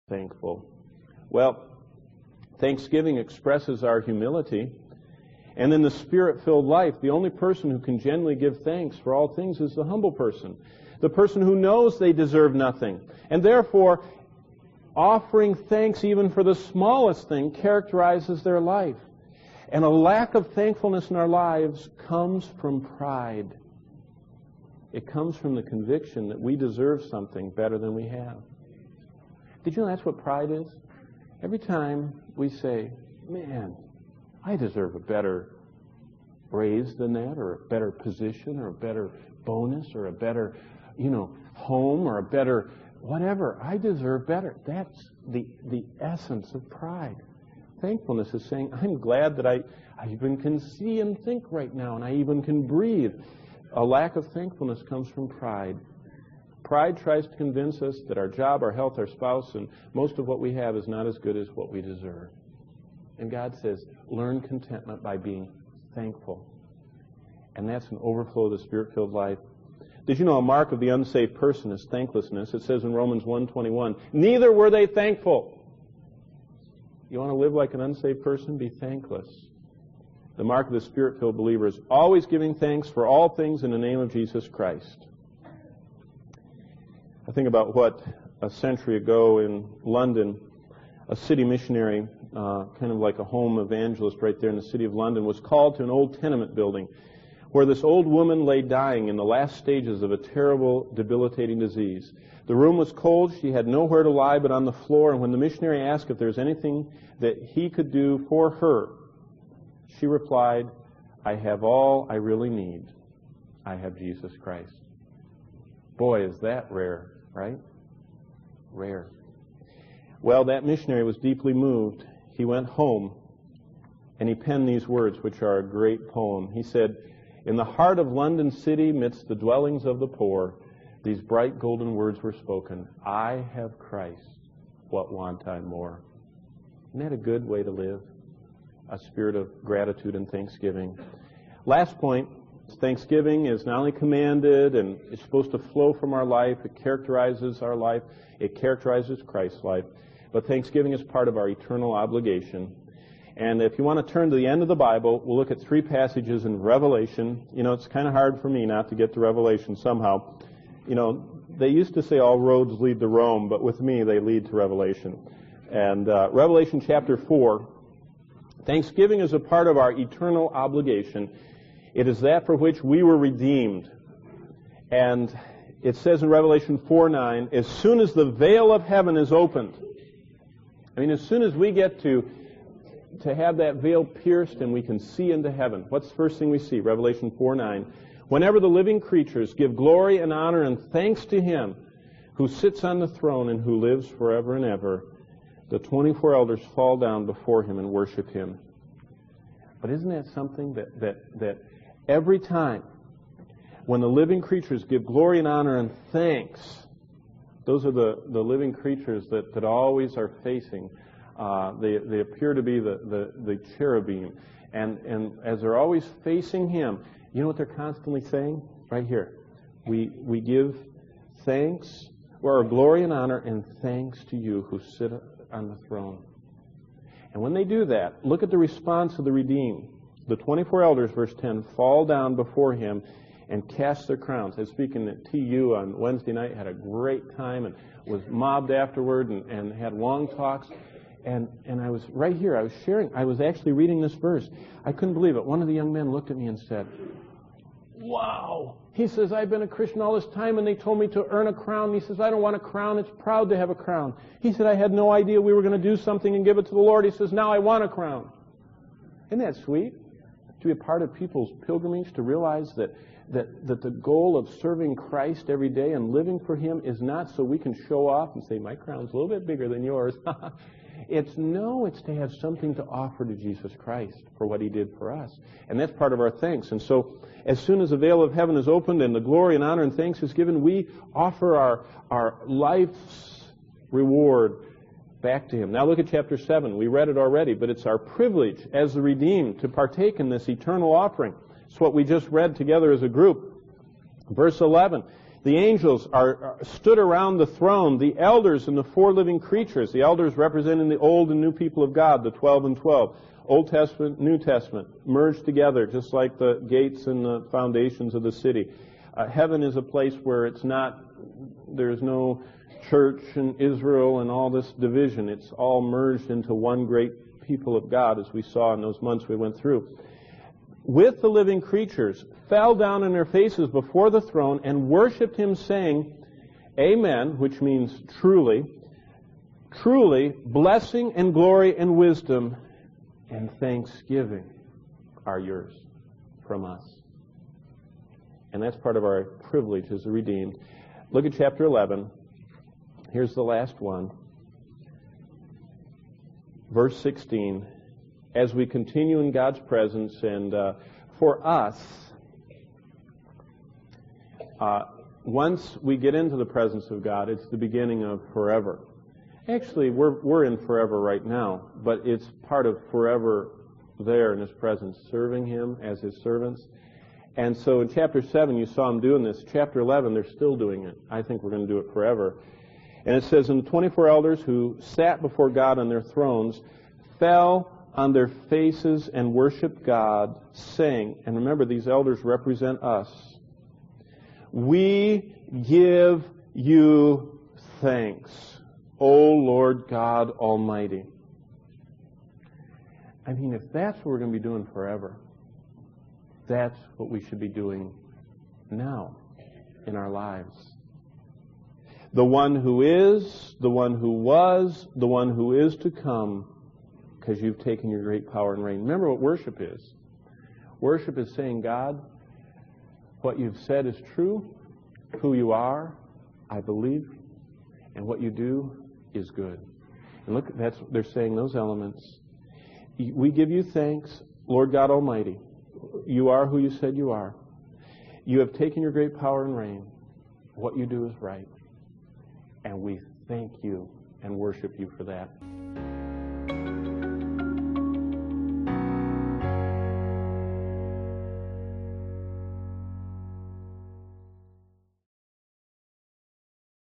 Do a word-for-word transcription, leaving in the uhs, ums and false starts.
thankful? Well, thanksgiving expresses our humility. And in the Spirit-filled life, the only person who can genuinely give thanks for all things is the humble person. The person who knows they deserve nothing. And therefore, offering thanks even for the smallest thing characterizes their life. And a lack of thankfulness in our lives comes from pride. It comes from the conviction that we deserve something better than we have. Did you know that's what pride is? Every time we say, man, I deserve a better raise than that, or a better position, or a better bonus, or a better, you know, home, or a better whatever. I deserve better. That's the, the essence of pride. Thankfulness is saying, I'm glad that I, I even can see and think right now, and I even can breathe. A lack of thankfulness comes from pride. Pride tries to convince us that our job, our health, our spouse, and most of what we have is not as good as what we deserve. And God says, learn contentment by being thankful. And that's an overflow of the Spirit-filled life. Did you know a mark of the unsaved person is thanklessness? It says in Romans one twenty-one, neither were they thankful. You want to live like an unsaved person? Be thankless. The mark of the Spirit-filled believer is always giving thanks for all things in the name of Jesus Christ. I think about what a century ago in London, a city missionary, uh, kind of like a home evangelist right there in the city of London, was called to an old tenement building where this old woman lay dying in the last stages of a terrible, debilitating disease. The room was cold. She had nowhere to lie but on the floor. And when the missionary asked if there was anything that he could do for her, she replied, I have all I really need. I have Jesus Christ. Boy, is that rare, right? Rare. Well, that missionary was deeply moved. He went home and he penned these words, which are a great poem. He said, in the heart of London city, midst the dwellings of the poor, these bright golden words were spoken. I have Christ. What want I more? Isn't that a good way to live? A spirit of gratitude and thanksgiving. Last point, thanksgiving is not only commanded and it's supposed to flow from our life, it characterizes our life, it characterizes Christ's life, but thanksgiving is part of our eternal obligation. And if you want to turn to the end of the Bible, we'll look at three passages in Revelation. You know, it's kind of hard for me not to get to Revelation somehow. You know, they used to say all roads lead to Rome, but with me they lead to Revelation. And uh, Revelation chapter four, thanksgiving is a part of our eternal obligation. It is that for which we were redeemed. And it says in Revelation four nine, as soon as the veil of heaven is opened, I mean, as soon as we get to to have that veil pierced and we can see into heaven, what's the first thing we see? Revelation four nine. Whenever the living creatures give glory and honor and thanks to Him who sits on the throne and who lives forever and ever, the twenty-four elders fall down before Him and worship Him. But isn't that something that, that, that every time when the living creatures give glory and honor and thanks, those are the, the living creatures that, that always are facing. Uh, they, they appear to be the, the, the cherubim. And, and as they're always facing Him, you know what they're constantly saying? Right here. We, we give thanks, or glory and honor and thanks to You who sit on the throne. And when they do that, look at the response of the redeemed. The twenty-four elders, verse ten, fall down before Him and cast their crowns. I was speaking at T U on Wednesday night, had a great time, and was mobbed afterward and, and had long talks. And, and I was right here, I was sharing, I was actually reading this verse. I couldn't believe it. One of the young men looked at me and said, wow. He says, I've been a Christian all this time, and they told me to earn a crown. He says, I don't want a crown. It's proud to have a crown. He said, I had no idea we were going to do something and give it to the Lord. He says, now I want a crown. Isn't that sweet? To be a part of people's pilgrimage, to realize that, that, that the goal of serving Christ every day and living for Him is not so we can show off and say, my crown's a little bit bigger than yours. It's no, it's to have something to offer to Jesus Christ for what He did for us. And that's part of our thanks. And so as soon as the veil of heaven is opened and the glory and honor and thanks is given, we offer our, our life's reward back to Him. Now look at chapter seven. We read it already, but it's our privilege as the redeemed to partake in this eternal offering. It's what we just read together as a group. Verse eleven, The angels are, are stood around the throne, the elders and the four living creatures, the elders representing the old and new people of God, the twelve and twelve, Old Testament, New Testament, merged together just like the gates and the foundations of the city. Uh, heaven is a place where it's not, there's no church and Israel and all this division. It's all merged into one great people of God, as we saw in those months we went through. With the living creatures, fell down on their faces before the throne and worshipped him, saying, Amen, which means truly, truly, blessing and glory and wisdom and thanksgiving are yours from us. And that's part of our privilege as the redeemed. Look at chapter eleven. Here's the last one. Verse sixteen. As we continue in God's presence, and uh, for us, uh, once we get into the presence of God, it's the beginning of forever. Actually, we're we're in forever right now, but it's part of forever there in His presence, serving Him as His servants. And so in chapter seven, you saw them doing this. Chapter eleven, they're still doing it. I think we're going to do it forever. And it says, And the twenty-four elders who sat before God on their thrones fell on their faces and worshiped God, saying, and remember, these elders represent us, We give you thanks, O Lord God Almighty. I mean, if that's what we're going to be doing forever, that's what we should be doing now in our lives. The one who is, the one who was, the one who is to come, because you've taken your great power and reign. Remember what worship is. Worship is saying, God, what you've said is true, who you are, I believe, and what you do is good. And look, that's they're saying those elements. We give you thanks, Lord God Almighty. You are who you said you are. You have taken your great power and reign. What you do is right. And we thank you and worship you for that.